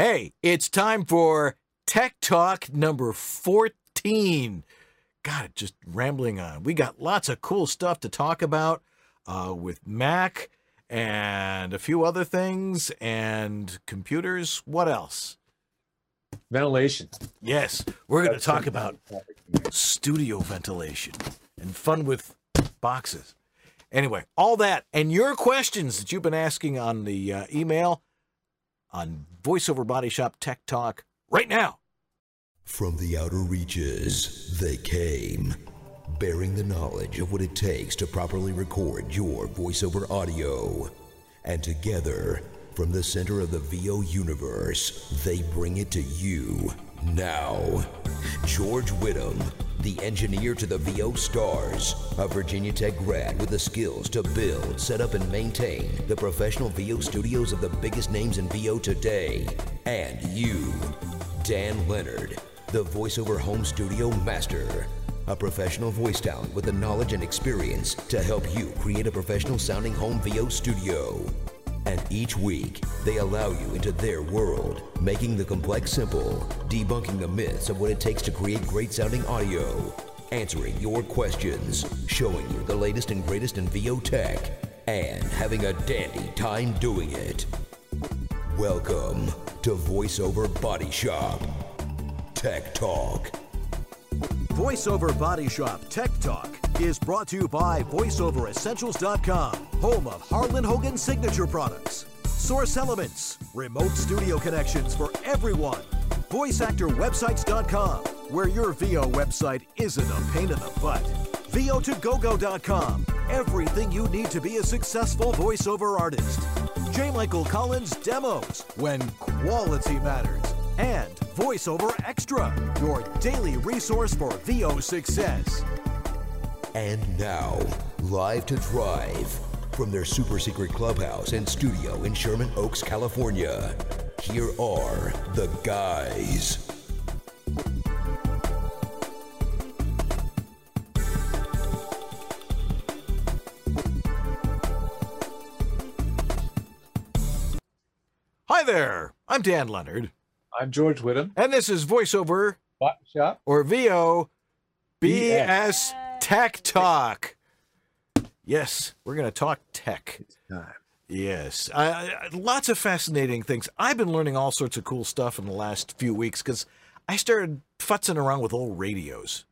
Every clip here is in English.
Hey, it's time for Tech Talk number 14. God, just rambling on. We got lots of cool stuff to talk about with Mac and a few other things and computers. What else? Ventilation. Yes, we're going to talk about studio ventilation and fun with boxes. Anyway, all that and your questions that you've been asking on the email on VoiceOver Body Shop Tech Talk right now. From the outer reaches, they came, bearing the knowledge of what it takes to properly record your voiceover audio. And together, from the center of the VO universe, they bring it to you now. George Whittam, the engineer to the VO stars, a Virginia Tech grad with the skills to build, set up, and maintain the professional VO studios of the biggest names in VO today. And you, Dan Leonard, the voiceover home studio master, a professional voice talent with the knowledge and experience to help you create a professional sounding home VO studio. And each week, they allow you into their world, making the complex simple, debunking the myths of what it takes to create great sounding audio, answering your questions, showing you the latest and greatest in VO tech, and having a dandy time doing it. Welcome to VoiceOver Body Shop Tech Talk. VoiceOver Body Shop Tech Talk is brought to you by VoiceOverEssentials.com, home of Harlan Hogan signature products, Source Elements, remote studio connections for everyone, VoiceActorWebsites.com, where your VO website isn't a pain in the butt, VO2GoGo.com, everything you need to be a successful voiceover artist, J. Michael Collins Demos, when quality matters, and VoiceOver Extra, your daily resource for VO success. And now, live to drive from their super secret clubhouse and studio in Sherman Oaks, California, here are the guys. Hi there, I'm Dan Leonard. I'm George Whittam. And this is VoiceOver Body Shop. or VO BS Tech Talk. Yes, we're going to talk tech. It's time. Yes, lots of fascinating things. I've been learning all sorts of cool stuff in the last few weeks because I started futzing around with old radios.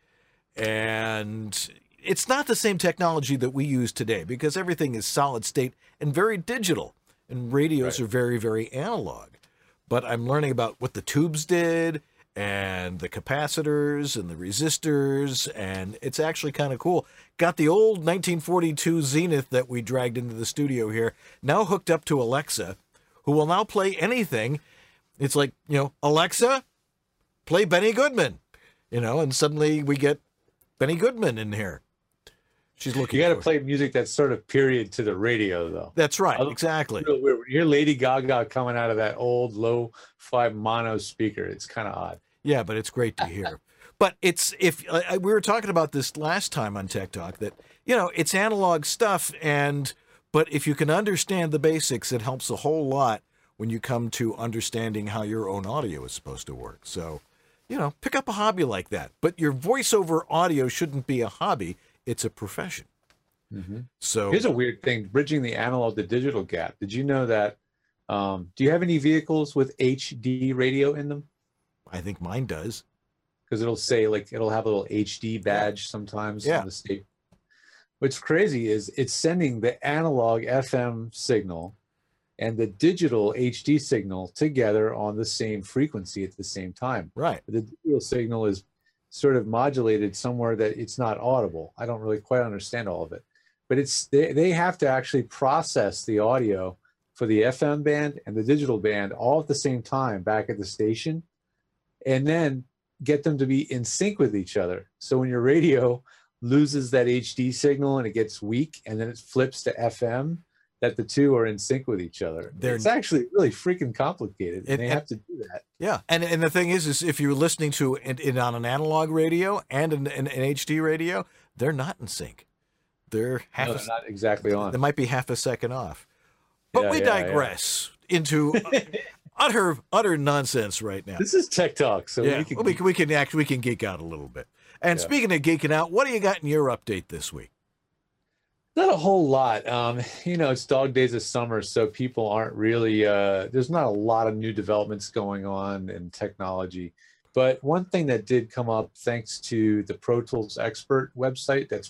And it's not the same technology that we use today because everything is solid state and very digital. And radios are very, very analog. But I'm learning about what the tubes did and the capacitors and the resistors, and it's actually kind of cool. Got the old 1942 Zenith that we dragged into the studio here, now hooked up to Alexa, who will now play anything. It's like, Alexa, play Benny Goodman, and suddenly we get Benny Goodman in here. She's looking. You got to play music that's sort of period to the radio, though. That's right, exactly. You're Lady Gaga coming out of that old low-fi mono speaker. It's kind of odd. Yeah, but it's great to hear. But we were talking about this last time on Tech Talk that it's analog stuff, but if you can understand the basics, it helps a whole lot when you come to understanding how your own audio is supposed to work. So, pick up a hobby like that. But your voiceover audio shouldn't be a hobby. It's a profession. Mm-hmm. So here's a weird thing, bridging the analog to digital gap. Did you know that, do you have any vehicles with HD radio in them? I think mine does. Because it'll say, it'll have a little HD badge sometimes on the state. What's crazy is it's sending the analog FM signal and the digital HD signal together on the same frequency at the same time. Right. The digital signal is sort of modulated somewhere that it's not audible. I don't really quite understand all of it, but they have to actually process the audio for the FM band and the digital band all at the same time back at the station, and then get them to be in sync with each other. So when your radio loses that HD signal and it gets weak and then it flips to FM, that the two are in sync with each other. It's actually really freaking complicated, and they have to do that. Yeah, and the thing is if you're listening to it on an analog radio and an HD radio, they're not in sync. They're not exactly on. They might be half a second off. But we digress into utter nonsense right now. This is Tech Talk, so Yeah, we can we can geek out a little bit. And Yeah. speaking of geeking out, what do you got in your update this week? Not a whole lot. It's dog days of summer, so people aren't really, there's not a lot of new developments going on in technology. But one thing that did come up thanks to the Pro Tools Expert website, that's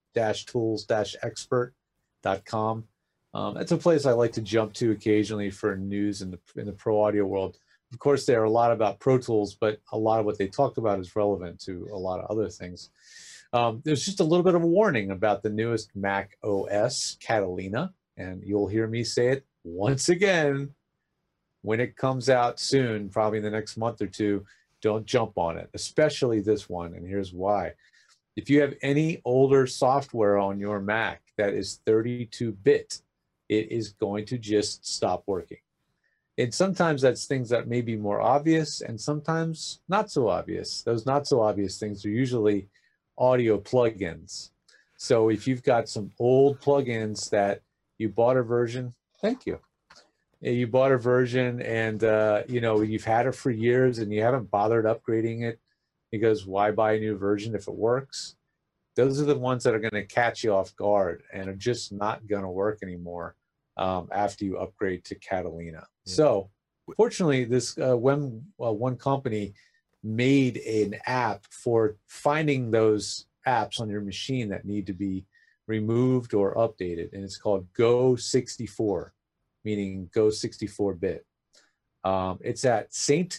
pro-tools-expert.com. That's a place I like to jump to occasionally for news in the pro audio world. Of course, there are a lot about Pro Tools, but a lot of what they talk about is relevant to a lot of other things. There's just a little bit of a warning about the newest Mac OS, Catalina, and you'll hear me say it once again when it comes out soon, probably in the next month or two. Don't jump on it, especially this one, and here's why. If you have any older software on your Mac that is 32-bit, it is going to just stop working. And sometimes that's things that may be more obvious and sometimes not so obvious. Those not so obvious things are usually audio plugins. So if you've got some old plugins that you bought a version, thank you. You bought a version and you've had it for years and you haven't bothered upgrading it because why buy a new version if it works? Those are the ones that are going to catch you off guard and are just not going to work anymore after you upgrade to Catalina. Yeah. So fortunately, this one company made an app for finding those apps on your machine that need to be removed or updated, and it's called Go64, meaning Go 64-bit. It's at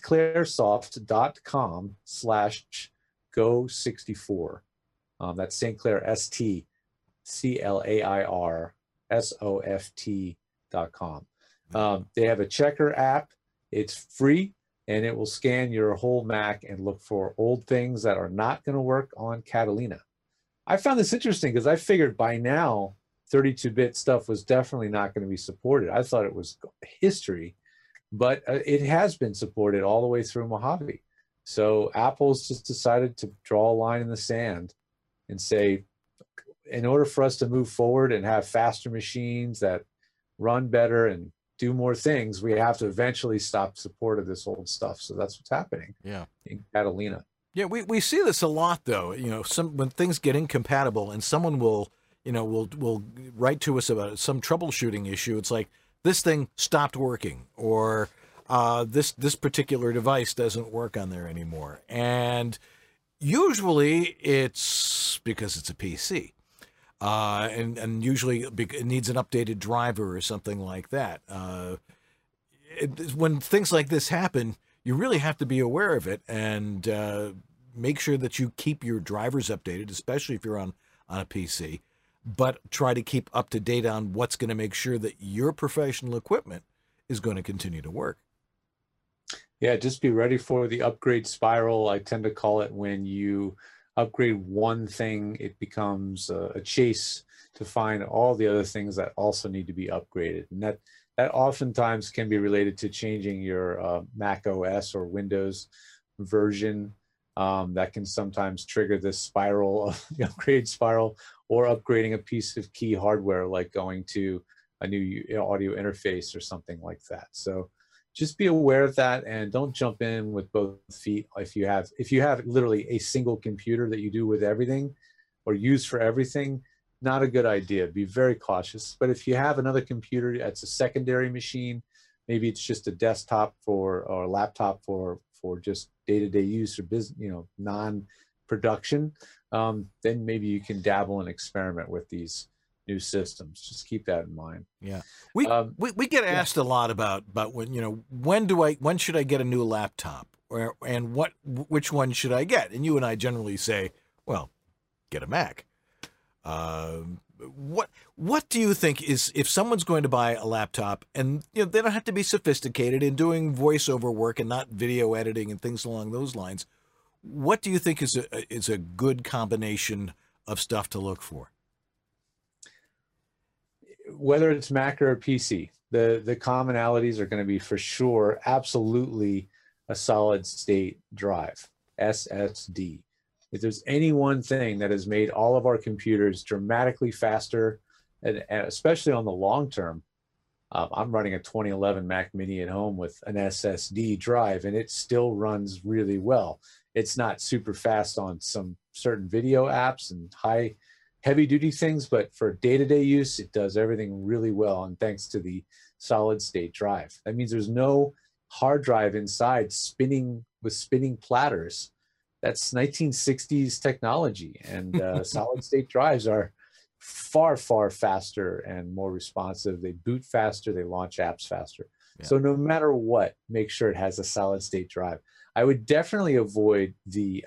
stclairsoft.com/Go64. That's St. Clair STCLAIRSOFT.com. They have a checker app. It's free, and it will scan your whole Mac and look for old things that are not going to work on Catalina. I found this interesting because I figured by now 32-bit stuff was definitely not going to be supported. I thought it was history, but it has been supported all the way through Mojave. So Apple's just decided to draw a line in the sand and say, in order for us to move forward and have faster machines that run better and do more things, we have to eventually stop support of this old stuff. So that's what's happening. Yeah, in Catalina. Yeah, we see this a lot though. When things get incompatible and someone will write to us about some troubleshooting issue. It's like this thing stopped working, or this particular device doesn't work on there anymore. And usually it's because it's a PC. And usually it needs an updated driver or something like that. When things like this happen, you really have to be aware of it and make sure that you keep your drivers updated, especially if you're on a PC, but try to keep up to date on what's going to make sure that your professional equipment is going to continue to work. Yeah, just be ready for the upgrade spiral. I tend to call it when you upgrade one thing, it becomes a chase to find all the other things that also need to be upgraded. And that oftentimes can be related to changing your Mac OS or Windows version. That can sometimes trigger this spiral of the upgrade spiral, or upgrading a piece of key hardware, like going to a new audio interface or something like that. So just be aware of that and don't jump in with both feet. If you have literally a single computer that you do with everything or use for everything, not a good idea. Be very cautious. But if you have another computer that's a secondary machine, maybe it's just a desktop or a laptop for just day-to-day use or business, non-production, then maybe you can dabble and experiment with these new systems. Just keep that in mind. Yeah, we get asked a lot about when should I get a new laptop, and which one should I get? And you and I generally say, well, get a Mac. What do you think is, if someone's going to buy a laptop and they don't have to be sophisticated in doing voiceover work and not video editing and things along those lines, what do you think is a good combination of stuff to look for? Whether it's Mac or PC, the commonalities are going to be for sure, absolutely, a solid state drive, SSD. If there's any one thing that has made all of our computers dramatically faster, and especially on the long term, I'm running a 2011 Mac Mini at home with an SSD drive, and it still runs really well. It's not super fast on some certain video apps and heavy duty things, but for day-to-day use, it does everything really well. And thanks to the solid state drive, that means there's no hard drive inside spinning with spinning platters. That's 1960s technology, and solid state drives are far, far faster and more responsive. They boot faster, they launch apps faster. Yeah. So no matter what, make sure it has a solid state drive. I would definitely avoid the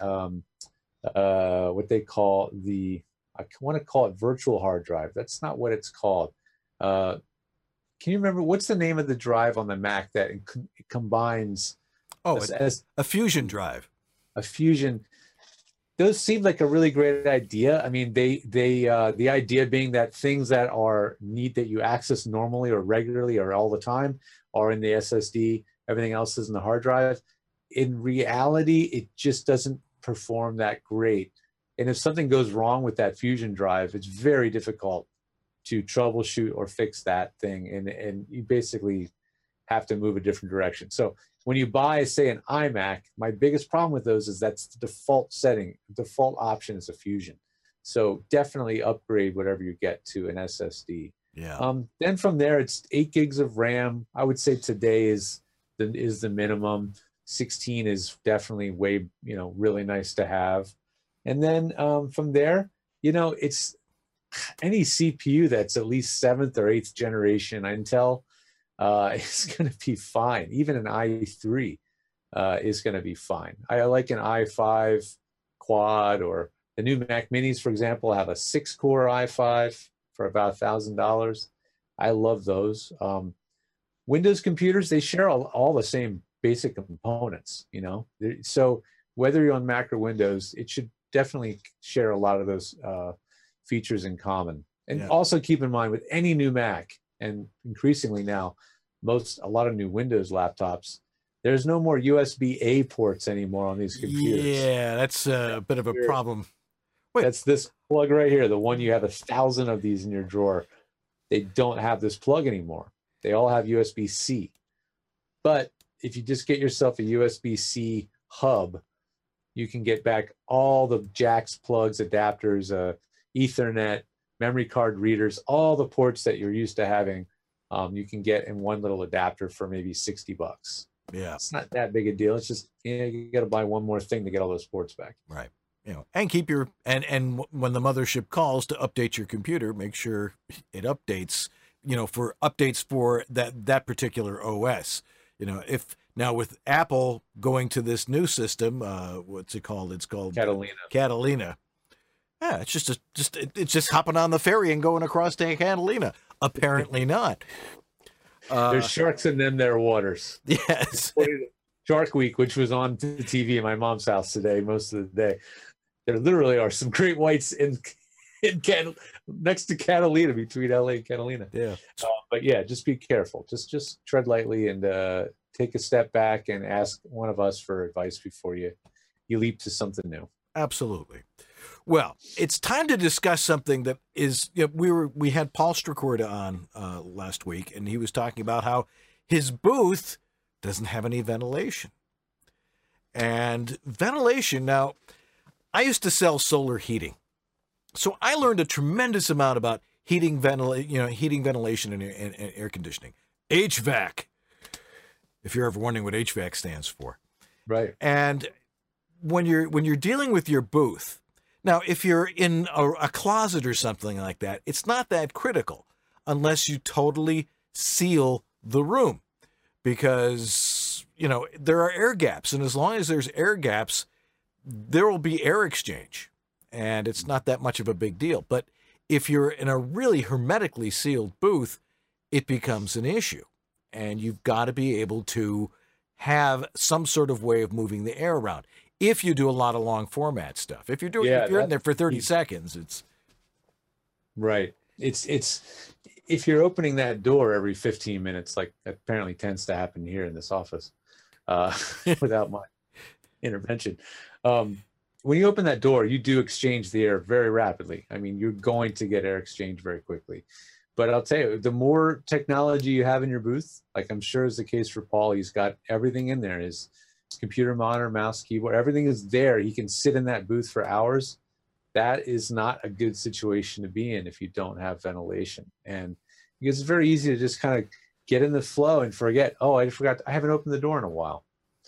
what they call I want to call it virtual hard drive. That's not what it's called. Can you remember what's the name of the drive on the Mac that it combines? Oh, a Fusion drive. A Fusion. Those seem like a really great idea. I mean, the idea being that things that you access normally or regularly or all the time are in the SSD. Everything else is in the hard drive. In reality, it just doesn't perform that great. And if something goes wrong with that Fusion drive, it's very difficult to troubleshoot or fix that thing. And you basically have to move a different direction. So when you buy, say, an iMac, my biggest problem with those is that's the default setting. The default option is a Fusion. So definitely upgrade whatever you get to an SSD. Yeah. Then from there, it's 8 gigs of RAM. I would say today is the minimum. 16 is definitely really nice to have. And then from there, it's any CPU that's at least 7th or 8th generation Intel is going to be fine. Even an i3 is going to be fine. I like an i5 quad, or the new Mac Minis, for example, have a 6-core i5 for about $1,000. I love those. Windows computers, they share all the same basic components, So whether you're on Mac or Windows, it should definitely share a lot of those features in common. And also keep in mind with any new Mac, and increasingly now, a lot of new Windows laptops, there's no more USB-A ports anymore on these computers. Yeah, that's a bit of a problem. Wait. That's this plug right here, the one you have 1,000 of these in your drawer. They don't have this plug anymore. They all have USB-C. But if you just get yourself a USB-C hub, you can get back all the jacks, plugs, adapters, Ethernet, memory card readers, all the ports that you're used to having. You can get in one little adapter for maybe $60. Yeah, it's not that big a deal. It's just you got to buy one more thing to get all those ports back. Right. And keep your and when the mothership calls to update your computer, make sure it updates. For updates for that particular OS. If now with Apple going to this new system, what's it called? It's called Catalina. Yeah, it's just hopping on the ferry and going across to Catalina. Apparently not. There's sharks in them there waters. Yes. Shark Week, which was on the TV in my mom's house today, most of the day. There literally are some great whites next to Catalina, between LA and Catalina. Yeah. But yeah, just be careful. Just tread lightly and take a step back and ask one of us for advice before you leap to something new. Absolutely. Well, it's time to discuss something that is, we had Paul Strakorda on last week, and he was talking about how his booth doesn't have any ventilation. And ventilation, now, I used to sell solar heating. So I learned a tremendous amount about heating, ventilation and air conditioning. HVAC, if you're ever wondering what HVAC stands for. Right. And when you're dealing with your booth, now, if you're in a closet or something like that, it's not that critical unless you totally seal the room, because, there are air gaps. And as long as there's air gaps, there will be air exchange, and it's not that much of a big deal. But if you're in a really hermetically sealed booth, it becomes an issue, and you've got to be able to have some sort of way of moving the air around. If you do a lot of long format stuff, if you're in there for 30 seconds, it's right. It's if you're opening that door every 15 minutes, like apparently tends to happen here in this office, without my intervention. When you open that door, you do exchange the air very rapidly. I mean, you're going to get air exchange very quickly. But I'll tell you, the more technology you have in your booth, like I'm sure is the case for Paul, he's got everything in there. His computer monitor, mouse, keyboard, everything is there. He can sit in that booth for hours. That is not a good situation to be in if you don't have ventilation. And because it's very easy to just kind of get in the flow and forget, oh, I haven't opened the door in a while.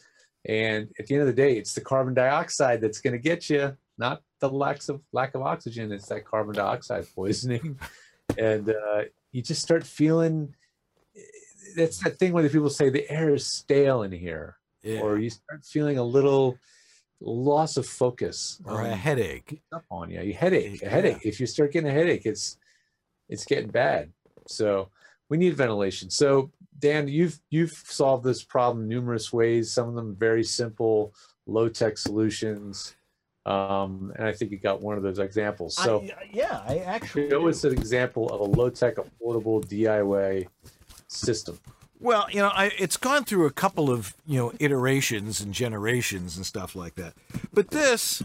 And at the end of the day, it's the carbon dioxide that's going to get you, not the lack of oxygen. It's that carbon dioxide poisoning. And you just start feeling, that's that thing where the people say the air is stale in here. Yeah. Or you start feeling a little loss of focus. Or a headache. Up on you. A headache. If you start getting a headache, it's getting bad. So we need ventilation. So Dan, you've solved this problem numerous ways, some of them very simple, low-tech solutions. And I think you got one of those examples. So I actually show us an example of a low-tech, affordable DIY system. Well, it's gone through a couple of, iterations and generations and stuff like that. But this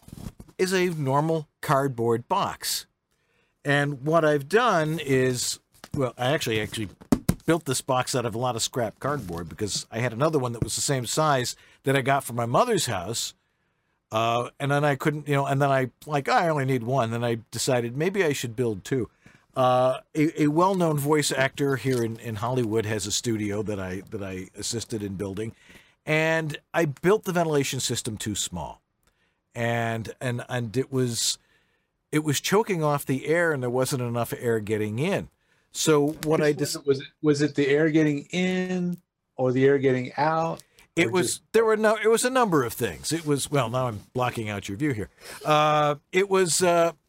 is a normal cardboard box. And what I've done is, well, I actually built this box out of a lot of scrap cardboard because I had another one that was the same size that I got from my mother's house. And then I couldn't, and then I only need one. Then I decided maybe I should build two. A well-known voice actor here in Hollywood has a studio that I assisted in building, and I built the ventilation system too small, and it was choking off the air, and there wasn't enough air getting in. So what I just was it the air getting in or the air getting out? It was a number of things. It was, well, now I'm blocking out your view here. It was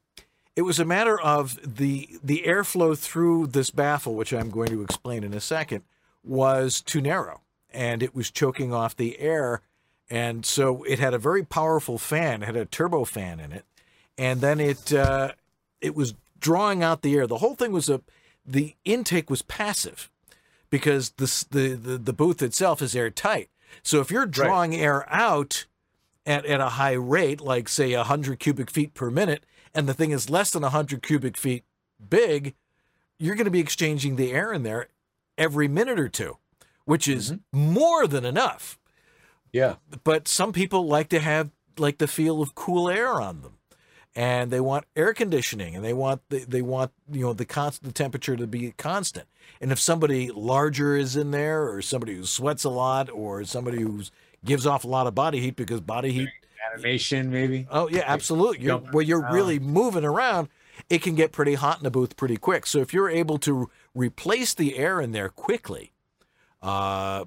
a matter of the airflow through this baffle, which I'm going to explain in a second, was too narrow, and it was choking off the air. And so it had a very powerful fan. It had a turbo fan in it, and then it was drawing out the air. The whole thing was the intake was passive because the booth itself is airtight. So if you're drawing air out at a high rate, like say 100 cubic feet per minute, and the thing is less than 100 cubic feet big, you're going to be exchanging the air in there every minute or two, which is more than enough. Yeah. But some people like to have the feel of cool air on them, and they want air conditioning, and they want the temperature to be constant. And if somebody larger is in there, or somebody who sweats a lot, or somebody who gives off a lot of body heat, because body heat, animation maybe. Oh yeah, absolutely. You're really moving around, it can get pretty hot in the booth pretty quick. So if you're able to replace the air in there quickly, but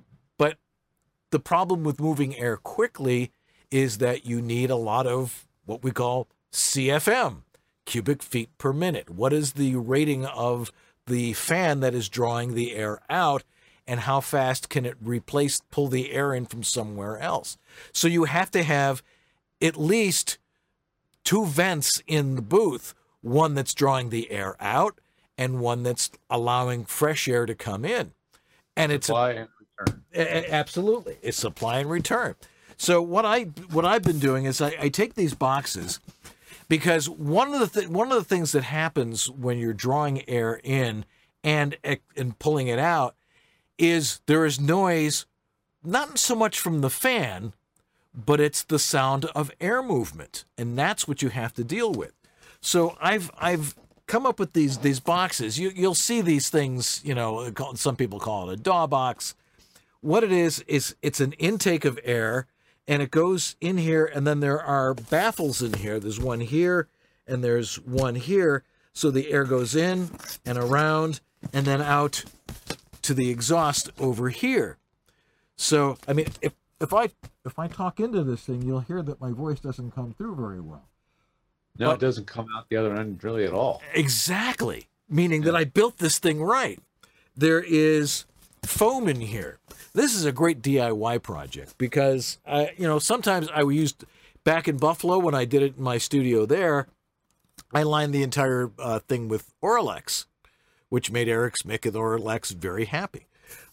the problem with moving air quickly is that you need a lot of what we call CFM, cubic feet per minute. What is the rating of the fan that is drawing the air out, and how fast can it pull the air in from somewhere else? So you have to have at least two vents in the booth, one that's drawing the air out and one that's allowing fresh air to come in. And supply and return. Absolutely. It's supply and return. So what I've been doing is I take these boxes, because one of the things that happens when you're drawing air in and pulling it out is there is noise, not so much from the fan, but it's the sound of air movement, and that's what you have to deal with. So I've come up with these boxes. You'll see these things, some people call it a DAW box. What it is it's an intake of air, and it goes in here, and then there are baffles in here. There's one here, and there's one here. So the air goes in and around, and then out to the exhaust over here. So, I mean, if I talk into this thing, you'll hear that my voice doesn't come through very well. No, it doesn't come out the other end really at all. Exactly. Meaning that I built this thing right. There is foam in here. This is a great DIY project because, sometimes I used, back in Buffalo when I did it in my studio there, I lined the entire thing with Auralex, which made Eric Smick at Auralex very happy.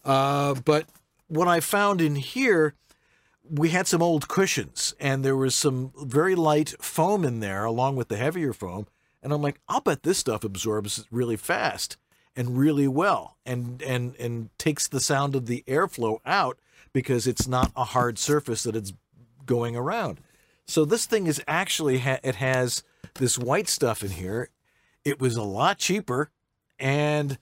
But what I found in here, we had some old cushions, and there was some very light foam in there along with the heavier foam. And I'm like, I'll bet this stuff absorbs really fast. and really well, and takes the sound of the airflow out because it's not a hard surface that it's going around. So this thing is actually, it has this white stuff in here. It was a lot cheaper, and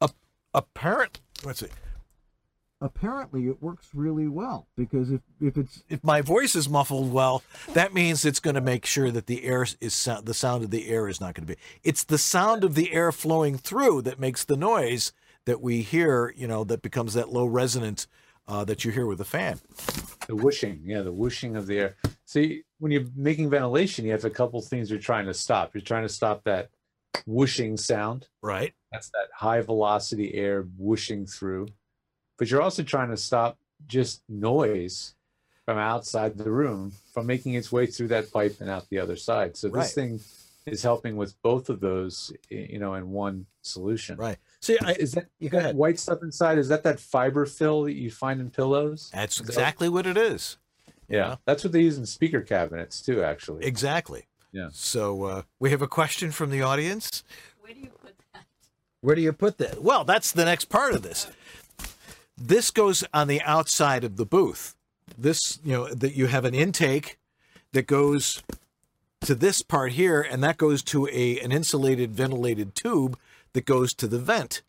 apparently it works really well, because if my voice is muffled well, that means it's going to make sure that the sound of the air is not going to be. It's the sound of the air flowing through that makes the noise that we hear, that becomes that low resonance that you hear with a fan. The whooshing, the whooshing of the air. See, when you're making ventilation, you have a couple things you're trying to stop. You're trying to stop that whooshing sound. Right. That's that high velocity air whooshing through. But you're also trying to stop just noise from outside the room from making its way through that pipe and out the other side. So this thing is helping with both of those, in one solution. Right. See, is that go ahead. White stuff inside? Is that fiber fill that you find in pillows? That's exactly what it is. Yeah, that's what they use in speaker cabinets too, actually. Exactly. Yeah. So we have a question from the audience. Where do you put that? Where do you put that? Well, that's the next part of this. This goes on the outside of the booth. This, that you have an intake that goes to this part here, and that goes to an insulated, ventilated tube that goes to the vent.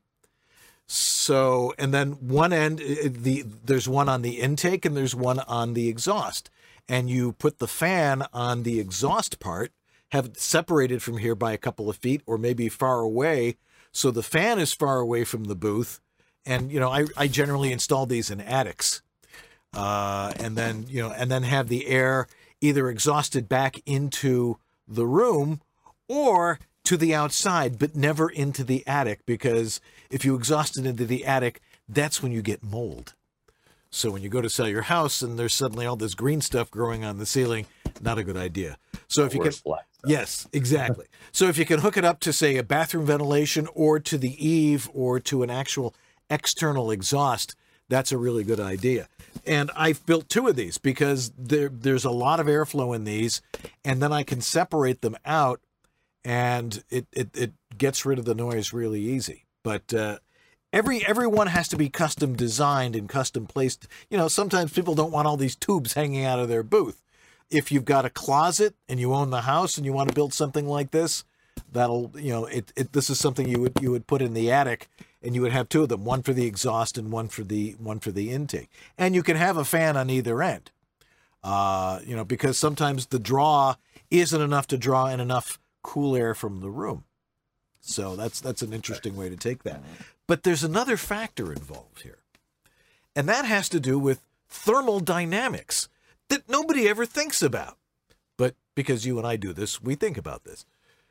So, and then one end, there's one on the intake and there's one on the exhaust. And you put the fan on the exhaust part, have it separated from here by a couple of feet or maybe far away. So the fan is far away from the booth. And, I generally install these in attics. And then have the air either exhausted back into the room or to the outside, but never into the attic, because if you exhaust it into the attic, that's when you get mold. So when you go to sell your house and there's suddenly all this green stuff growing on the ceiling, not a good idea. So if you can, yes, exactly. So if you can hook it up to, say, a bathroom ventilation or to the eave or to an actual external exhaust, that's a really good idea. And I've built two of these because there's a lot of airflow in these, and then I can separate them out, and it gets rid of the noise really easy. But everyone has to be custom designed and custom placed. Sometimes people don't want all these tubes hanging out of their booth. If you've got a closet and you own the house and you want to build something like this, this is something you would put in the attic, and you would have two of them, one for the exhaust and one for the intake. And you can have a fan on either end, because sometimes the draw isn't enough to draw in enough cool air from the room. So that's an interesting way to take that. But there's another factor involved here, and that has to do with thermal dynamics that nobody ever thinks about. But because you and I do this, we think about this.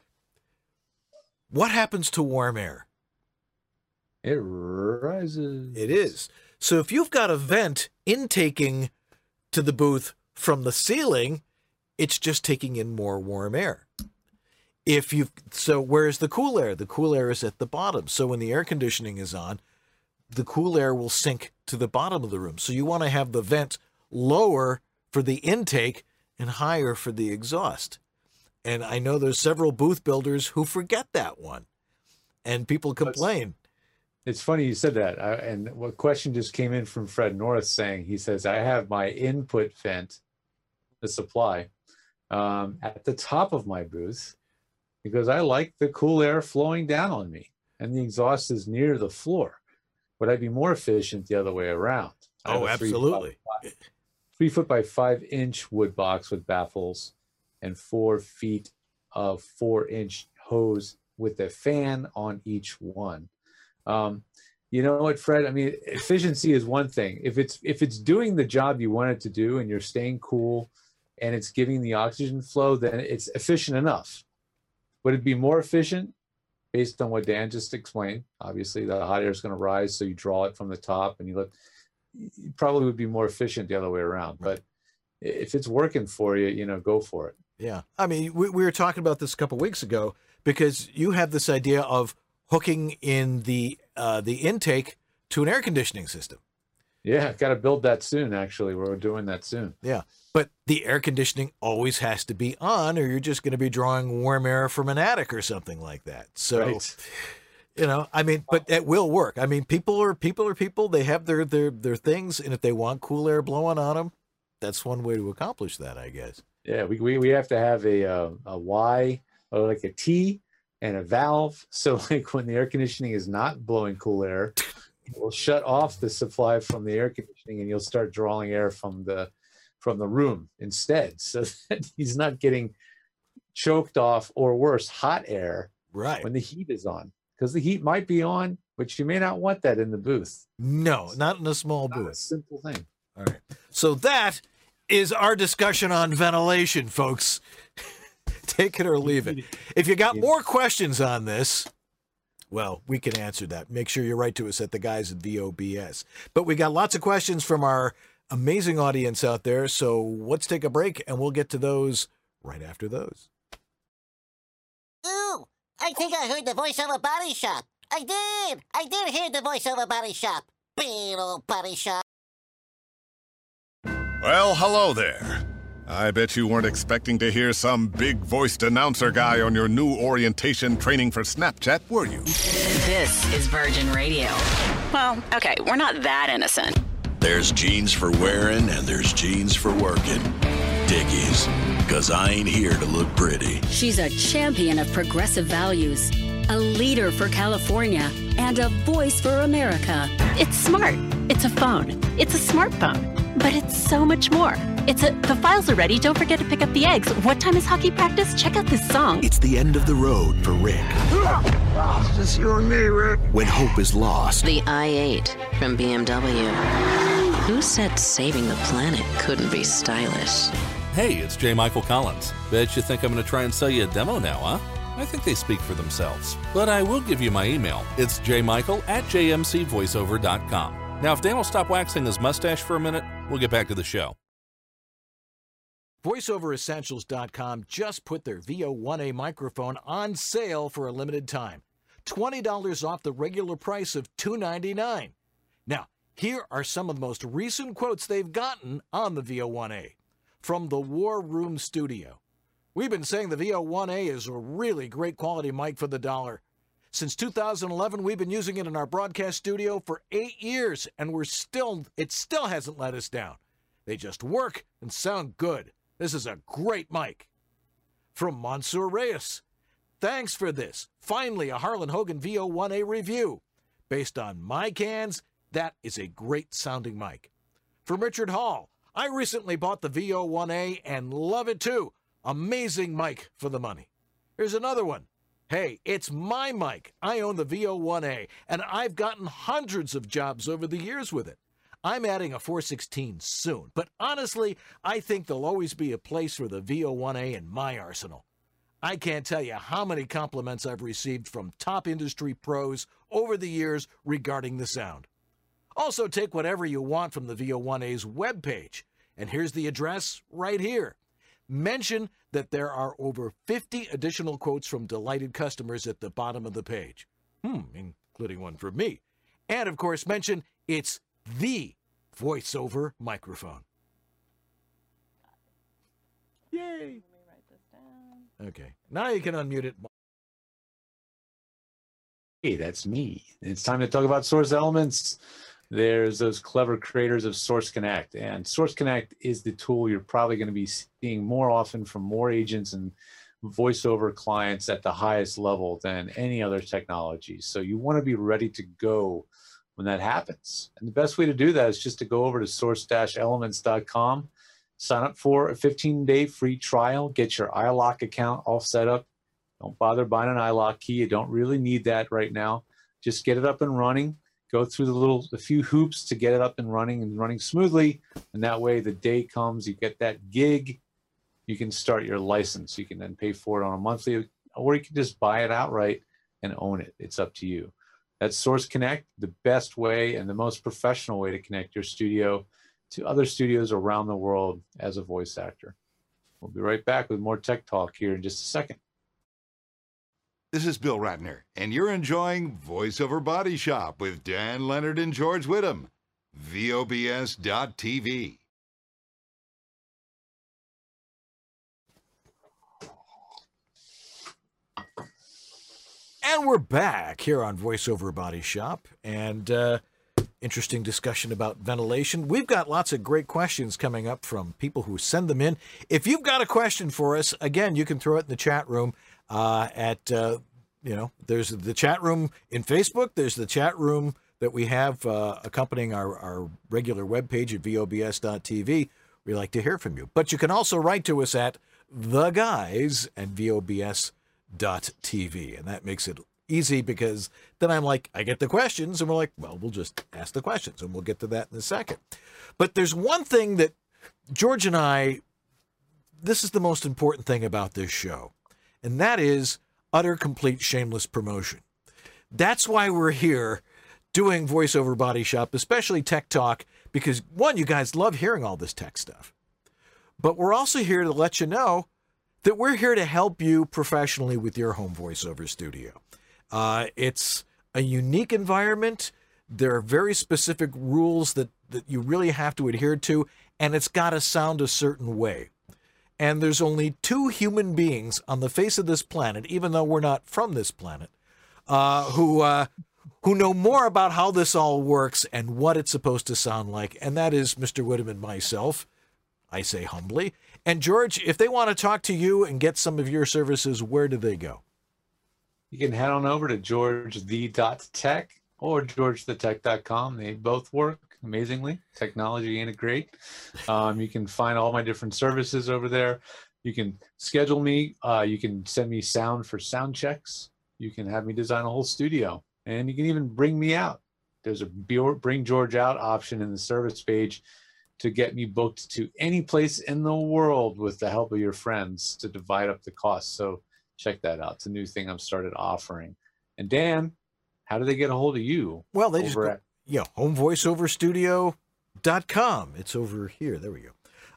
What happens to warm air? It rises. It is. So if you've got a vent intaking to the booth from the ceiling, it's just taking in more warm air. So where's the cool air? The cool air is at the bottom. So when the air conditioning is on, the cool air will sink to the bottom of the room. So you want to have the vent lower for the intake and higher for the exhaust. And I know there's several booth builders who forget that one, and people complain. It's funny you said that. And what question just came in from Fred North saying, he says, I have my input vent, the supply, at the top of my booth because I like the cool air flowing down on me, and the exhaust is near the floor. Would I be more efficient the other way around? Oh, absolutely. 3 foot by 5 inch wood box with baffles and 4 feet of 4-inch hose with a fan on each one. You know what, Fred? I mean, efficiency is one thing. If it's doing the job you want it to do and you're staying cool and it's giving the oxygen flow, then it's efficient enough. Would it be more efficient based on what Dan just explained? Obviously, the hot air is going to rise, so you draw it from the top, and you probably would be more efficient the other way around. But if it's working for you, go for it. Yeah. I mean, we were talking about this a couple of weeks ago because you have this idea of hooking in the intake to an air conditioning system. Yeah, got to build that soon, actually. We're doing that soon. Yeah. But the air conditioning always has to be on, or you're just going to be drawing warm air from an attic or something like that. So, You know, I mean, but it will work. I mean, people are people. They have their things, and if they want cool air blowing on them, that's one way to accomplish that, I guess. Yeah, we have to have a Y or like a T and a valve. So like when the air conditioning is not blowing cool air, we'll shut off the supply from the air conditioning, and you'll start drawing air from the room instead, so that he's not getting choked off, or worse, hot air Right. when the heat is on. Because the heat might be on, but you may not want that in the booth. No, not in a small Not a booth. simple thing. All right. So that is our discussion on ventilation, folks. Take it or leave it. If you got more questions on this, well, we can answer that. Make sure you write to us at the guys at VOBS. But we got lots of questions from our amazing audience out there. So let's take a break, and we'll get to those right after those. Ooh, I think I heard the voice of a body shop. I did hear the voice of a body shop. Big old body shop. Well, hello there. I bet you weren't expecting to hear some big-voiced announcer guy on your new orientation training for Snapchat, were you? This is Virgin Radio. Well, okay, we're not that innocent. There's jeans for wearing and there's jeans for working. Dickies, 'cause I ain't here to look pretty. She's a champion of progressive values, a leader for California, and a voice for America. It's smart. It's a phone. It's a smartphone. But it's so much more. The files are ready. Don't forget to pick up the eggs. What time is hockey practice? Check out this song. It's the end of the road for Rick. It's just you and me, Rick. When hope is lost. The i8 from BMW. Who said saving the planet couldn't be stylish? Hey, it's J. Michael Collins. Bet you think I'm going to try and sell you a demo now, huh? I think they speak for themselves. But I will give you my email. It's jmichael@jmcvoiceover.com. Now, if Dan will stop waxing his mustache for a minute, we'll get back to the show. VoiceOverEssentials.com just put their VO1A microphone on sale for a limited time. $20 off the regular price of $299. Now, here are some of the most recent quotes they've gotten on the VO1A. From the War Room Studio. We've been saying the VO1A is a really great quality mic for the dollar. Since 2011, we've been using it in our broadcast studio for 8 years, and it still hasn't let us down. They just work and sound good. This is a great mic. From Mansour Reyes. Thanks for this. Finally, a Harlan Hogan VO1A review. Based on my cans, that is a great sounding mic. From Richard Hall. I recently bought the VO1A and love it too. Amazing mic for the money. Here's another one. Hey, it's my mic. I own the VO1A, and I've gotten hundreds of jobs over the years with it. I'm adding a 416 soon, but honestly, I think there'll always be a place for the VO1A in my arsenal. I can't tell you how many compliments I've received from top industry pros over the years regarding the sound. Also, take whatever you want from the VO1A's webpage, and here's the address right here. Mention that there are over 50 additional quotes from delighted customers at the bottom of the page, including one from me. And, of course, mention it's the voiceover microphone. Yay! Let me write this down. Okay, now you can unmute it. Hey, that's me. It's time to talk about Source Elements. There's those clever creators of Source Connect, and Source Connect is the tool you're probably going to be seeing more often from more agents and voiceover clients at the highest level than any other technology. So you want to be ready to go when that happens. And the best way to do that is just to go over to source-elements.com, sign up for a 15-day free trial, get your iLock account all set up. Don't bother buying an iLock key. You don't really need that right now. Just get it up and running. Go through the few hoops to get it up and running smoothly. And that way the day comes, you get that gig, you can start your license. You can then pay for it on a monthly, or you can just buy it outright and own it. It's up to you. That's Source Connect, the best way and the most professional way to connect your studio to other studios around the world as a voice actor. We'll be right back with more tech talk here in just a second. This is Bill Ratner, and you're enjoying VoiceOver Body Shop with Dan Leonard and George Whittam. VOBS.TV. And we're back here on VoiceOver Body Shop, and interesting discussion about ventilation. We've got lots of great questions coming up from people who send them in. If you've got a question for us, again, you can throw it in the chat room there's the chat room in Facebook. There's the chat room that we have accompanying our regular webpage at vobs.tv. We like to hear from you. But you can also write to us at theguys@vobs.tv, and that makes it easy because then I get the questions, and we're like, well, we'll just ask the questions, and we'll get to that in a second. But there's one thing that George and I, this is the most important thing about this show, and that is utter, complete, shameless promotion. That's why we're here doing VoiceOver Body Shop, especially Tech Talk, because, one, you guys love hearing all this tech stuff. But we're also here to let you know that we're here to help you professionally with your home voiceover studio. It's a unique environment. There are very specific rules that you really have to adhere to, and it's got to sound a certain way. And there's only 2 human beings on the face of this planet, even though we're not from this planet, who know more about how this all works and what it's supposed to sound like, and that is Mr. Whittam and myself, I say humbly. And George, if they want to talk to you and get some of your services, where do they go? You can head on over to georgethe.tech or georgethetech.com. They both work amazingly. Technology ain't it great? You can find all my different services over there. You can schedule me. You can send me sound for sound checks. You can have me design a whole studio, and you can even bring me out. There's a Bring George Out option in the service page to get me booked to any place in the world with the help of your friends to divide up the cost. So check that out. It's a new thing I've started offering. And Dan, how do they get a hold of you? Well, they just go, homevoiceoverstudio.com. It's over here. There we go.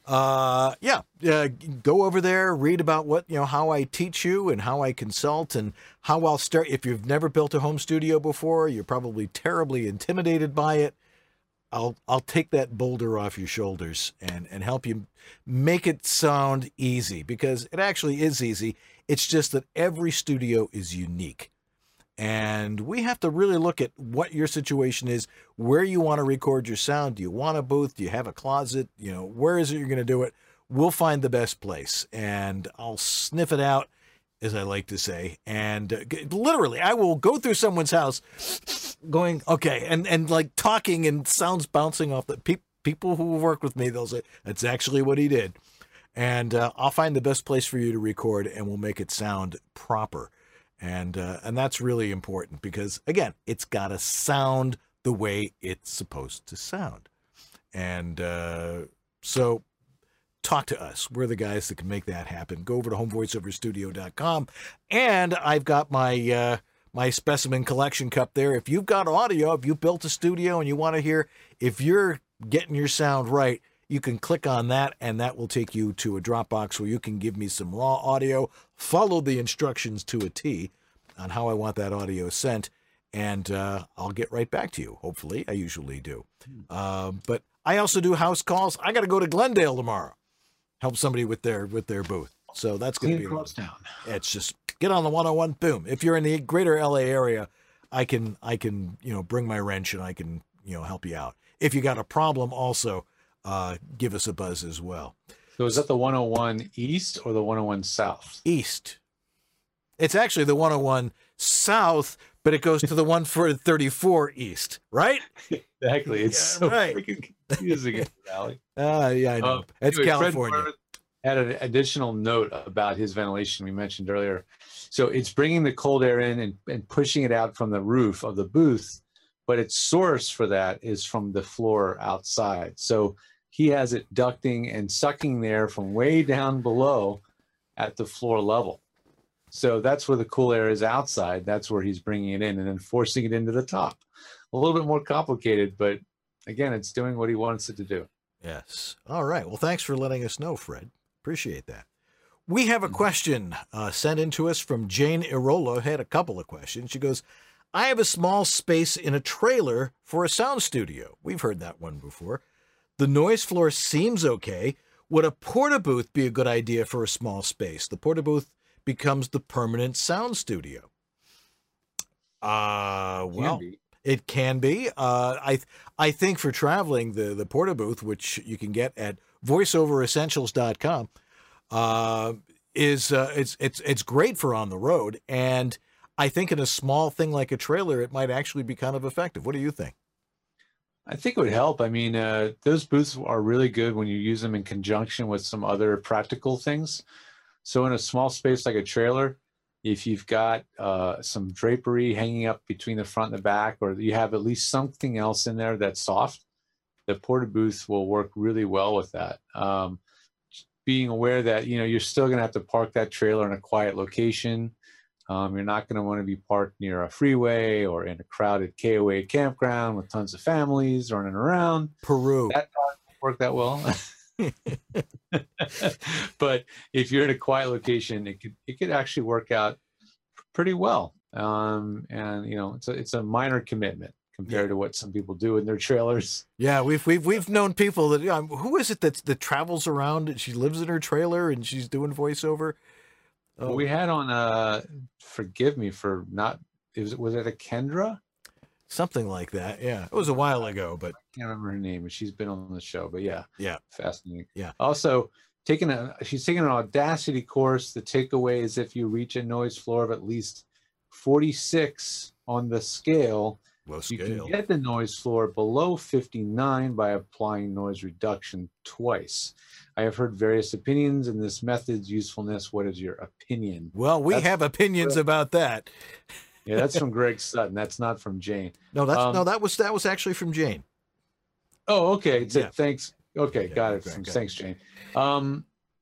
Go over there, read about how I teach you and how I consult and how I'll start. If you've never built a home studio before, you're probably terribly intimidated by it. I'll take that boulder off your shoulders and help you make it sound easy, because it actually is easy. It's just that every studio is unique. And we have to really look at what your situation is, where you want to record your sound. Do you want a booth? Do you have a closet? Where is it you're going to do it? We'll find the best place, and I'll sniff it out, as I like to say. And literally, I will go through someone's house going, okay, and like talking and sounds bouncing off the people who work with me. They'll say, that's actually what he did. And I'll find the best place for you to record, and we'll make it sound proper. And that's really important because, again, it's got to sound the way it's supposed to sound. And so talk to us. We're the guys that can make that happen. Go over to homevoiceoverstudio.com. And I've got my my specimen collection cup there. If you've got audio, if you built a studio and you want to hear if you're getting your sound right, you can click on that, and that will take you to a Dropbox where you can give me some raw audio, follow the instructions to a T on how I want that audio sent, and I'll get right back to you. Hopefully, I usually do. But I also do house calls. I got to go to Glendale tomorrow, help somebody with their booth. So that's going to be close down. It's just get on the 101. Boom. If you're in the greater LA area, I can bring my wrench and I can help you out. If you got a problem, also. Give us a buzz as well. So is that the 101 East or the 101 South? East. It's actually the 101 South, but it goes to the 134 East, right? Exactly. It's so freaking confusing, Valley. Yeah, I know. It's anyway, California. Fred had an additional note about his ventilation we mentioned earlier. So it's bringing the cold air in and pushing it out from the roof of the booth, but its source for that is from the floor outside. So he has it ducting and sucking there from way down below at the floor level. So that's where the cool air is outside. That's where he's bringing it in and then forcing it into the top. A little bit more complicated, but again, it's doing what he wants it to do. Yes. All right. Well, thanks for letting us know, Fred. Appreciate that. We have a question sent in to us from Jane Irola. Had a couple of questions. She goes, I have a small space in a trailer for a sound studio. We've heard that one before. The noise floor seems okay. Would a porta booth be a good idea for a small space? The porta booth becomes the permanent sound studio. Well, it can be. I think for traveling, the Porta Booth, which you can get at voiceoveressentials.com, it's great for on the road. And I think in a small thing like a trailer, it might actually be kind of effective. What do you think? I think it would help. I mean, those booths are really good when you use them in conjunction with some other practical things. So in a small space like a trailer, if you've got some drapery hanging up between the front and the back, or you have at least something else in there that's soft, the Porta Booth will work really well with that. Being aware that, you're still going to have to park that trailer in a quiet location. You're not going to want to be parked near a freeway or in a crowded KOA campground with tons of families running around. Peru. That doesn't work that well. But if you're in a quiet location, it could actually work out pretty well. And it's a minor commitment compared to what some people do in their trailers. Yeah, we've known people that who is it that travels around and she lives in her trailer and she's doing voiceover. We had on forgive me for not was it a Kendra? Something like that. Yeah. It was a while ago, but I can't remember her name, but she's been on the show. But yeah. Fascinating. Yeah. Also she's taking an Audacity course. The takeaway is if you reach a noise floor of at least 46 on the scale, you can get the noise floor below 59 by applying noise reduction twice. I have heard various opinions in this method's usefulness. What is your opinion? Well, we have opinions about that. Yeah, that's from Greg Sutton. That's not from Jane. No, that was actually from Jane. Oh, okay. It said thanks. Okay, got it. Thanks, Jane. The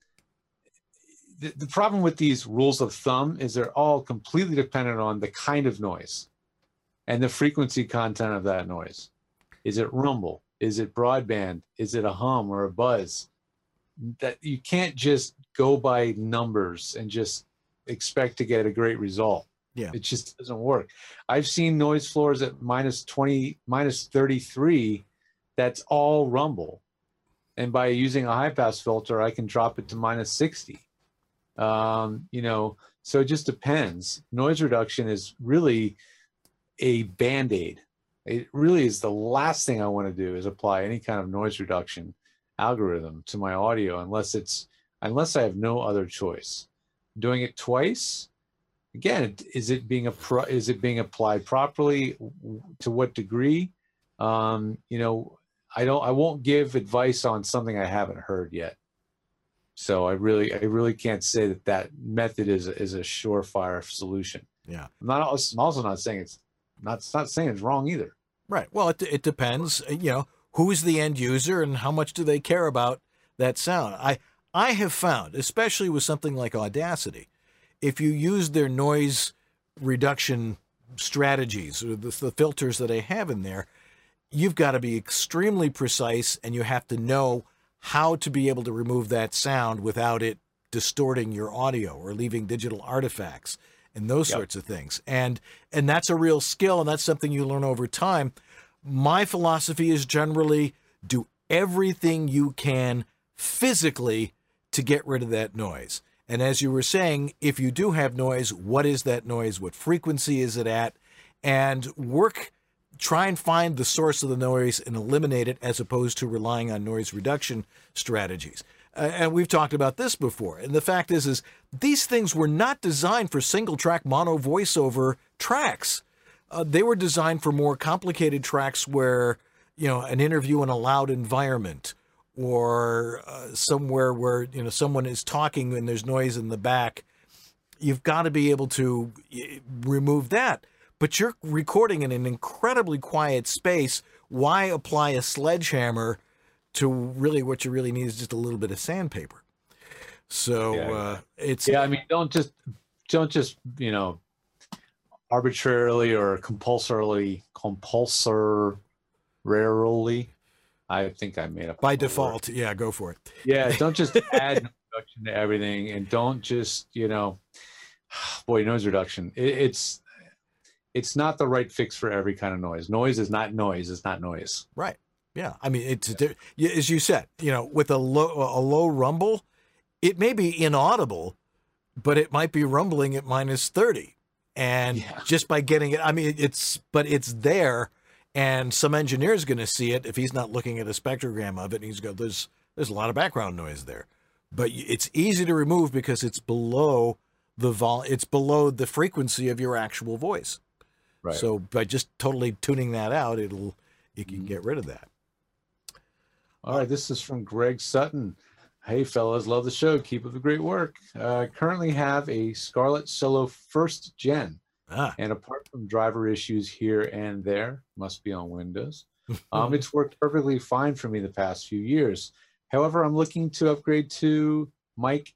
problem with these rules of thumb is they're all completely dependent on the kind of noise and the frequency content of that noise. Is it rumble? Is it broadband? Is it a hum or a buzz? That you can't just go by numbers and just expect to get a great result. Yeah. It just doesn't work. I've seen noise floors at minus 20, minus 33. That's all rumble. And by using a high pass filter, I can drop it to minus 60. So it just depends. Noise reduction is really a Band-Aid. It really is the last thing I want to do is apply any kind of noise reduction algorithm to my audio unless I have no other choice. Doing it twice, again, is it being applied properly? To what degree? I won't give advice on something I haven't heard yet. So I really can't say that method is a surefire solution. Yeah. I'm also not saying it's wrong either. Right. Well, it depends. Who's the end user and how much do they care about that sound? I have found, especially with something like Audacity, if you use their noise reduction strategies or the filters that I have in there, you've got to be extremely precise and you have to know how to be able to remove that sound without it distorting your audio or leaving digital artifacts and those sorts of things. And that's a real skill, and that's something you learn over time. My philosophy is generally do everything you can physically to get rid of that noise. And as you were saying, if you do have noise, what is that noise? What frequency is it at? And try and find the source of the noise and eliminate it as opposed to relying on noise reduction strategies. And we've talked about this before. And the fact is these things were not designed for single-track mono voiceover tracks. They were designed for more complicated tracks where, an interview in a loud environment or somewhere where, someone is talking and there's noise in the back. You've got to be able to remove that. But you're recording in an incredibly quiet space. Why apply a sledgehammer to really what you really need is just a little bit of sandpaper? So don't just arbitrarily or compulsorily, I think I made up by default. Yeah, go for it. Yeah, don't just add reduction to everything, and don't just noise reduction. It's not the right fix for every kind of noise. Noise is not noise. It's not noise. Right. Yeah. I mean, as you said, with a low rumble, it may be inaudible, but it might be rumbling at minus 30. And just by getting it, I mean, it's there, and some engineer's going to see it if he's not looking at a spectrogram of it. And he's got there's a lot of background noise there, but it's easy to remove because it's below it's below the frequency of your actual voice. Right. So by just totally tuning that out, you can get rid of that. All right, this is from Greg Sutton. Hey, fellas, love the show. Keep up the great work. Currently have a Scarlett Solo 1st Gen. And apart from driver issues here and there, must be on Windows, it's worked perfectly fine for me the past few years. However, I'm looking to upgrade to two mic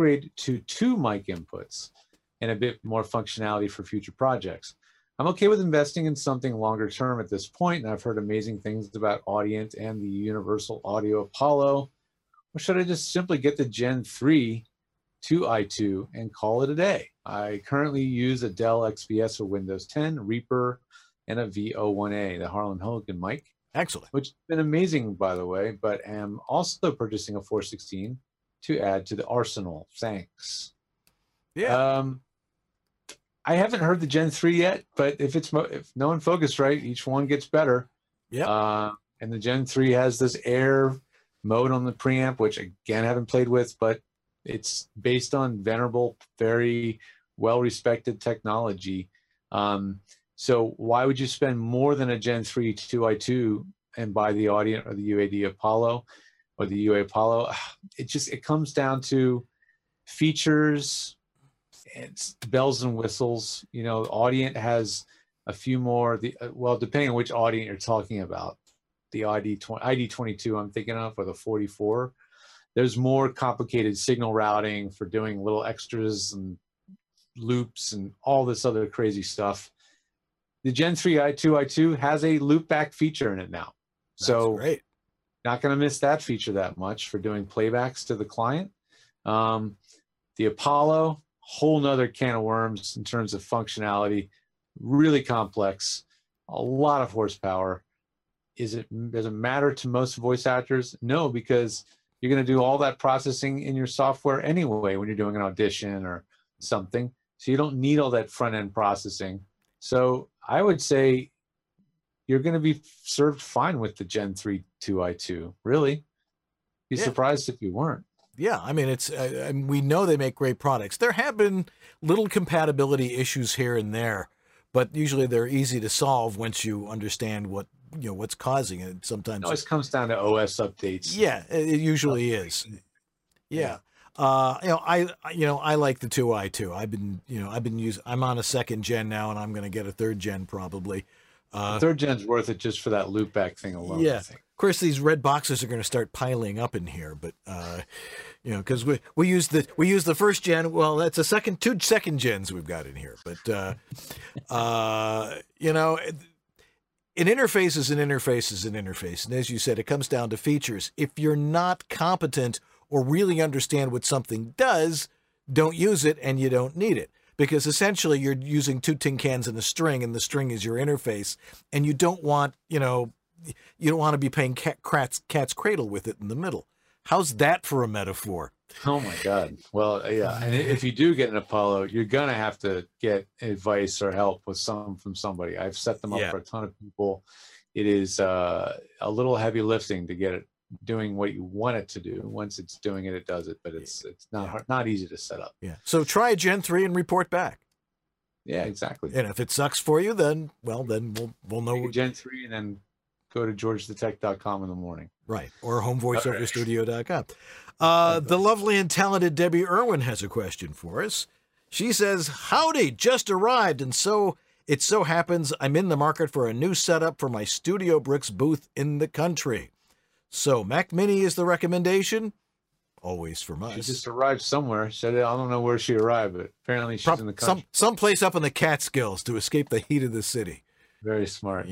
inputs and a bit more functionality for future projects. I'm okay with investing in something longer term at this point, and I've heard amazing things about Audient and the Universal Audio Apollo. Or should I just simply get the Gen 3 2i2 and call it a day? I currently use a Dell XPS for Windows 10, Reaper, and a VO1A, the Harlan Hogan mic. Excellent. Which has been amazing, by the way, but am also purchasing a 416 to add to the arsenal. Thanks. Yeah. I haven't heard the Gen 3 yet, but if no one focused right, each one gets better. Yeah. And the Gen 3 has this air mode on the preamp, which again I haven't played with, but it's based on venerable, very well-respected technology. So why would you spend more than a Gen 3 2i2 and buy the Audient or the UAD Apollo or the UA Apollo? It comes down to features. It's bells and whistles. You know, Audient has a few more. Well, depending on which Audient you're talking about, the ID22 I'm thinking of, or the 44. There's more complicated signal routing for doing little extras and loops and all this other crazy stuff. The Gen 3 2i2 has a loopback feature in it now. So great. Not going to miss that feature that much for doing playbacks to the client. The Apollo, whole nother can of worms in terms of functionality, really complex, a lot of horsepower. Does it matter to most voice actors? No, because you're going to do all that processing in your software anyway when you're doing an audition or something. So you don't need all that front end processing. So I would say you're going to be served fine with the Gen 3 2i2. Really? Be surprised if you weren't. Yeah, I mean, we know they make great products. There have been little compatibility issues here and there, but usually they're easy to solve once you understand what's causing it. Sometimes it always comes down to OS updates. Yeah, it usually is. Yeah. I like the 2i2. I'm on a 2nd gen now, and I'm going to get a 3rd gen probably. 3rd gen's worth it just for that loopback thing alone. Yeah. I think. Of course, these red boxes are going to start piling up in here, but because we use the 1st gen. Well, that's two 2nd gens we've got in here, but an interface is an interface is an interface, and as you said, it comes down to features. If you're not competent or really understand what something does, don't use it, and you don't need it. Because essentially you're using 2 tin cans and a string, and the string is your interface, and you don't want, you don't want to be playing cat's cradle with it in the middle. How's that for a metaphor? Oh my God. Well, yeah. And if you do get an Apollo, you're going to have to get advice or help from somebody. I've set them up for a ton of people. It is a little heavy lifting to get it doing what you want it to do. Once it's doing it, it does it, but it's not easy to set up. Yeah. So try Gen 3 and report back. Yeah, exactly. And if it sucks for you, then we'll know. Gen 3 and then go to georgethetech.com in the morning. Right. Or homevoiceoverstudio.com. The lovely and talented Debbie Irwin has a question for us. She says, howdy, just arrived. And so it so happens I'm in the market for a new setup for my Studio Bricks booth in the country. So Mac Mini is the recommendation. Always from us. She just arrived somewhere. I don't know where she arrived, but apparently she's in the country. Someplace up in the Catskills to escape the heat of the city. Very smart.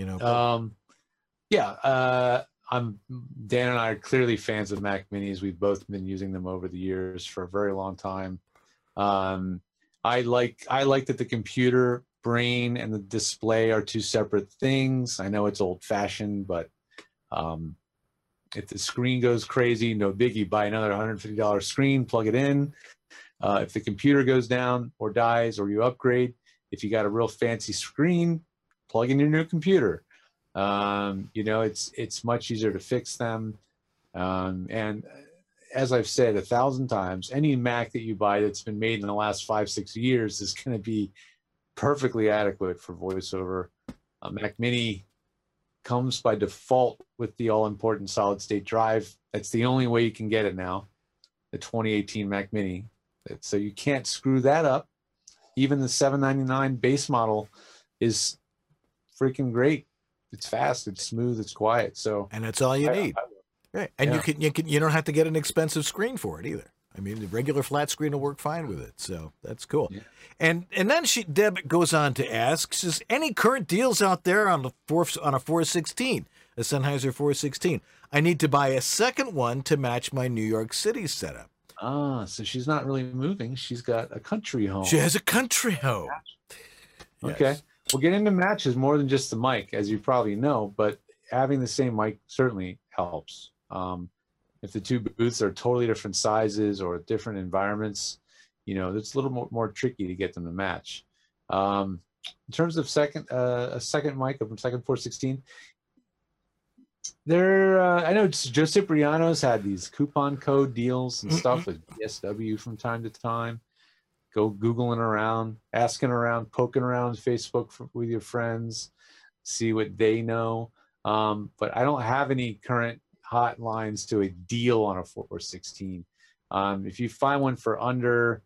Dan and I are clearly fans of Mac Minis. We've both been using them over the years for a very long time. I like that the computer brain and the display are 2 separate things. I know it's old-fashioned, but if the screen goes crazy, no biggie. Buy another $150 screen, plug it in. If the computer goes down or dies or you upgrade, If you got a real fancy screen, plug in your new computer. You know, it's much easier to fix them. And as I've said 1,000 times, any Mac that you buy that's been made in the last 5-6 years is going to be perfectly adequate for VoiceOver. Mac Mini comes by default with the all-important solid-state drive. That's the only way you can get it now, the 2018 Mac Mini. So you can't screw that up. Even the $799 base model is freaking great. It's fast, it's smooth, it's quiet. So, and that's all you need. Right. And yeah. you don't have to get an expensive screen for it either. I mean, the regular flat screen will work fine with it. So that's cool. Yeah. And then Deb goes on to ask, says, any current deals out there on a 416, a Sennheiser 416? I need to buy a second one to match my New York City setup. Ah, so she's not really moving. She's got a country home. She has a country home. Okay. Yes. Well, getting to matches more than just the mic, as you probably know, but having the same mic certainly helps. If the two booths are totally different sizes or different environments, you know, it's a little more tricky to get them to match. In terms of a second mic, a second 416, I know Joe Cipriano's had these coupon code deals and stuff with BSW from time to time. Go Googling around, asking around, poking around Facebook with your friends, see what they know. But I don't have any current hotlines to a deal on a 416. If you find one for under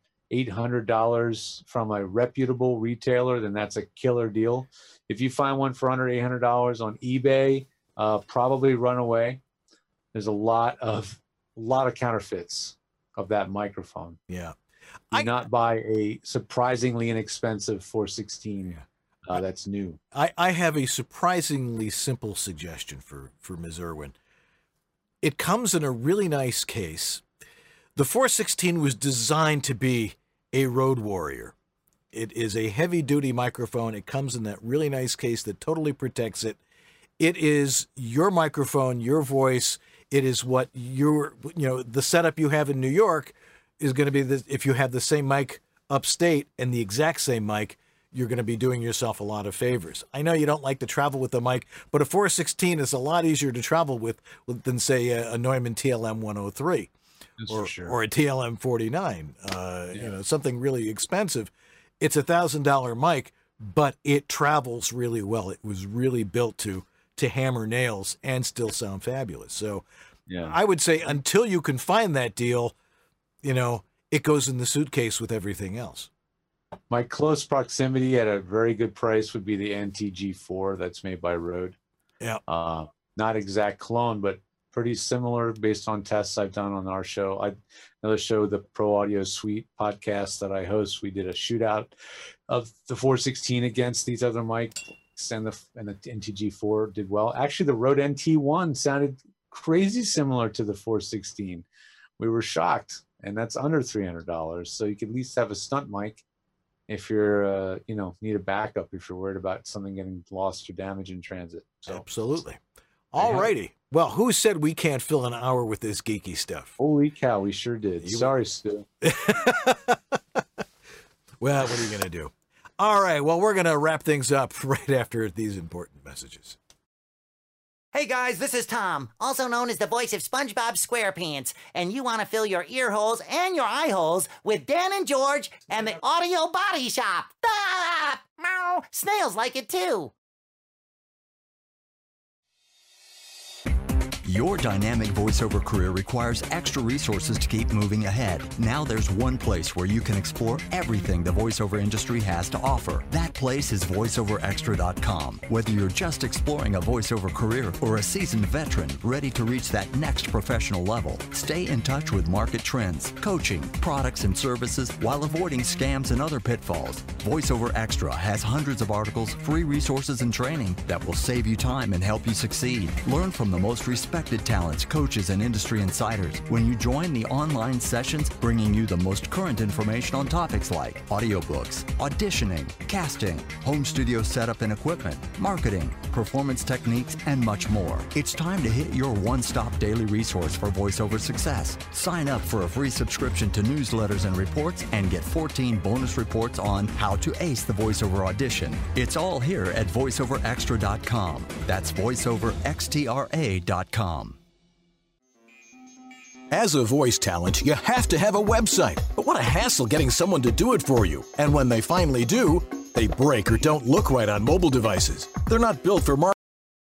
$800 from a reputable retailer, then that's a killer deal. If you find one for under $800 on eBay, probably run away. There's a lot of counterfeits of that microphone. Yeah. Do not buy a surprisingly inexpensive 416 that's new. I have a surprisingly simple suggestion for Ms. Irwin. It comes in a really nice case. The 416 was designed to be a road warrior. It is a heavy-duty microphone. It comes in that really nice case that totally protects it. It is your microphone, your voice. It is what the setup you have in New York is going to be. If you have the same mic upstate and the exact same mic, you're going to be doing yourself a lot of favors. I know you don't like to travel with the mic, but a 416 is a lot easier to travel with than, say, a Neumann TLM 103 or a TLM 49, something really expensive. It's $1,000 mic, but it travels really well. It was really built to hammer nails and still sound fabulous. So I would say until you can find that deal, it goes in the suitcase with everything else. My close proximity at a very good price would be the NTG4 that's made by Rode. Yeah. Not exact clone, but pretty similar based on tests I've done on our show. Another show, the Pro Audio Suite podcast that I host, we did a shootout of the 416 against these other mics, and the NTG4 did well. Actually, the Rode NT1 sounded crazy similar to the 416. We were shocked, and that's under $300. So you could at least have a stunt mic if you're, need a backup if you're worried about something getting lost or damaged in transit. So, absolutely. All righty. Well, who said we can't fill an hour with this geeky stuff? Holy cow, we sure did. Sorry, Stu. Well, what are you going to do? All right. Well, we're going to wrap things up right after these important messages. Hey guys, this is Tom, also known as the voice of SpongeBob SquarePants, and you want to fill your ear holes and your eye holes with Dan and George and the Audio Body Shop. Ah! Meow! Snails like it too. Your dynamic voiceover career requires extra resources to keep moving ahead. Now there's one place where you can explore everything the voiceover industry has to offer. That place is voiceoverextra.com. Whether you're just exploring a voiceover career or a seasoned veteran ready to reach that next professional level, stay in touch with market trends, coaching, products, and services while avoiding scams and other pitfalls. VoiceOver Extra has hundreds of articles, free resources, and training that will save you time and help you succeed. Learn from the most respected respected talents, coaches, and industry insiders when you join the online sessions bringing you the most current information on topics like audiobooks, auditioning, casting, home studio setup and equipment, marketing, performance techniques, and much more. It's time to hit your one-stop daily resource for voiceover success. Sign up for a free subscription to newsletters and reports and get 14 bonus reports on how to ace the voiceover audition. It's all here at voiceoverextra.com. That's voiceoverxtra.com. As a voice talent, you have to have a website. But what a hassle getting someone to do it for you. And when they finally do, they break or don't look right on mobile devices. They're not built for marketing.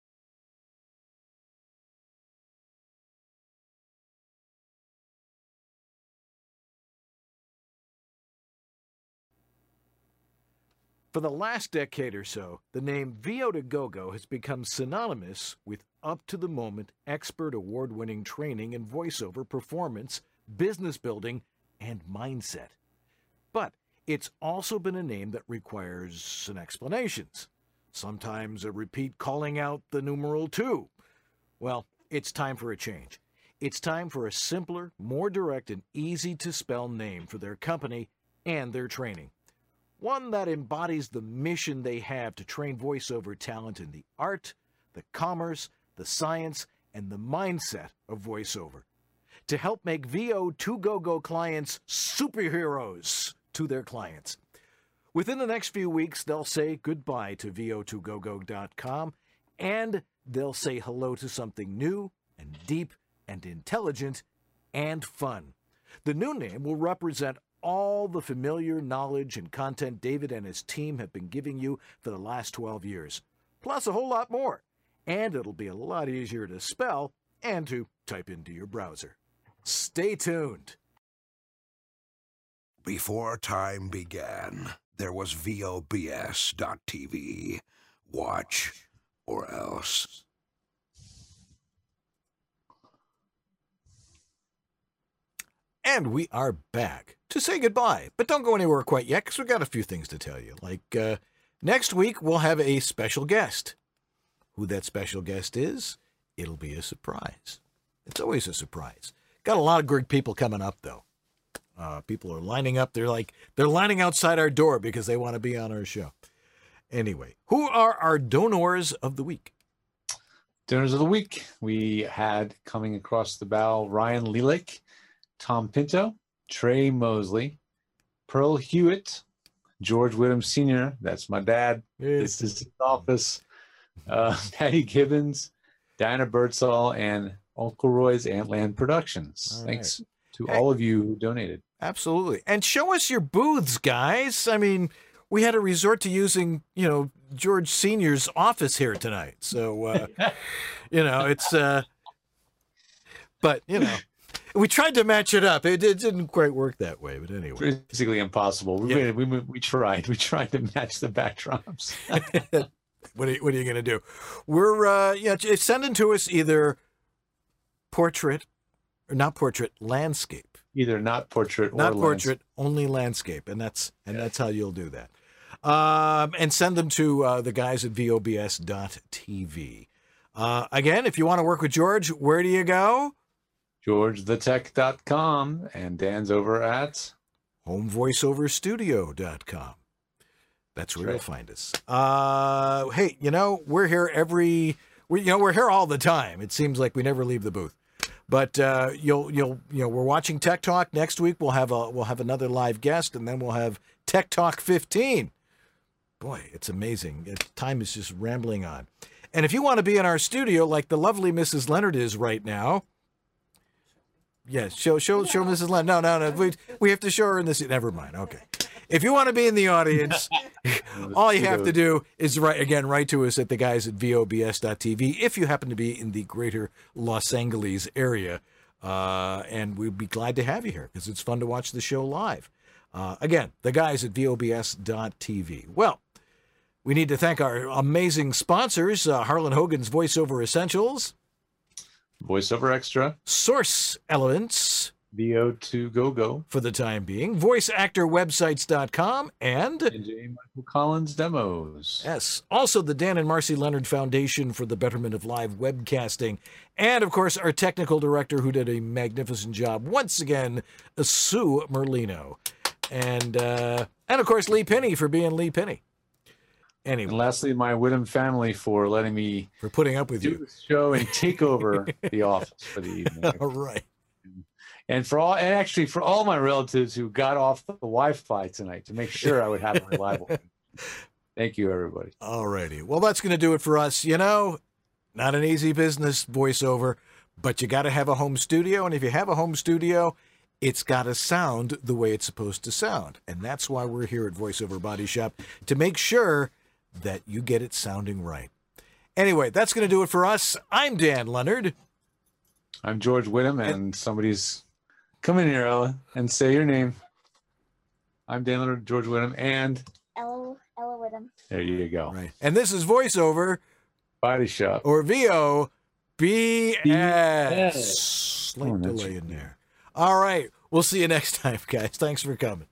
For the last decade or so, the name VO2GoGo has become synonymous with up-to-the-moment, expert award-winning training in voiceover performance, business building, and mindset. But it's also been a name that requires some explanations. Sometimes a repeat calling out the numeral 2. Well, it's time for a change. It's time for a simpler, more direct, and easy-to-spell name for their company and their training. One that embodies the mission they have to train voiceover talent in the art, the commerce, the science, and the mindset of voiceover, to help make VO2GoGo clients superheroes to their clients. Within the next few weeks, they'll say goodbye to VO2GoGo.com, and they'll say hello to something new and deep and intelligent and fun. The new name will represent all the familiar knowledge and content David and his team have been giving you for the last 12 years, plus a whole lot more. And it'll be a lot easier to spell and to type into your browser. Stay tuned. Before time began, there was VOBS.TV. Watch or else. And we are back to say goodbye. But don't go anywhere quite yet, because we've got a few things to tell you. Like, next week, we'll have a special guest. Who that special guest is, it'll be a surprise. It's always a surprise. Got a lot of great people coming up, though. People are lining up. They're lining outside our door because they want to be on our show. Anyway, who are our donors of the week? Donors of the week, we had coming across the bow Ryan Lelik, Tom Pinto, Trey Mosley, Pearl Hewitt, George Whittam Sr., that's my dad, this is his office, Patty Gibbons, Diana Birdsall, and Uncle Roy's Antland Productions. All Thanks right. to all of you who donated. Absolutely. And show us your booths, guys. I mean, we had to resort to using, George Sr.'s office here tonight. So, it's, but, we tried to match it up. It didn't quite work that way, but anyway. Basically impossible. We tried. We tried to match the backdrops. What are you going to do? We're, sending to us either landscape. Either not portrait or not portrait, only landscape, and that's how you'll do that. And send them to the guys at VOBS.TV. Again, if you want to work with George, where do you go? GeorgeTheTech.com, and Dan's over at HomeVoiceOverStudio.com. That's where you'll find us. Hey, we're here we're here all the time. It seems like we never leave the booth. But we're watching Tech Talk next week. We'll have another live guest, and then we'll have Tech Talk 15. Boy, it's amazing. Time is just rambling on. And if you want to be in our studio like the lovely Mrs. Leonard is right now, yes, show Mrs. Leonard. No, we have to show her in this. Never mind. Okay. If you want to be in the audience, all you have to do is write to us at the guys at VOBS.TV if you happen to be in the greater Los Angeles area. And we'd be glad to have you here because it's fun to watch the show live. Again, the guys at VOBS.TV. Well, we need to thank our amazing sponsors, Harlan Hogan's Voiceover Essentials, VoiceOver Extra, Source Elements, VO2GoGo. For the time being, voiceactorwebsites.com and J. Michael Collins Demos. Yes. Also, the Dan and Marcy Leonard Foundation for the Betterment of Live Webcasting. And, of course, our technical director who did a magnificent job once again, Sue Merlino. And of course, Lee Penny for being Lee Penny. Anyway. And lastly, my Whittam family for letting me putting up with you the show and take over the office for the evening. All right. And for all my relatives who got off the Wi-Fi tonight to make sure I would have a reliable. Thank you, everybody. All righty. Well, that's going to do it for us. You know, not an easy business, voiceover, but you got to have a home studio. And if you have a home studio, it's got to sound the way it's supposed to sound. And that's why we're here at VoiceOver Body Shop, to make sure that you get it sounding right. Anyway, that's going to do it for us. I'm Dan Leonard. I'm George Whittam, and somebody's come in here, Ella, and say your name. I'm Dan Leonard, George Whittam, and Ella Whittam. There you go. Right. And this is VoiceOver Body Shop, or VOBS. Slight delay in there. All right. We'll see you next time, guys. Thanks for coming.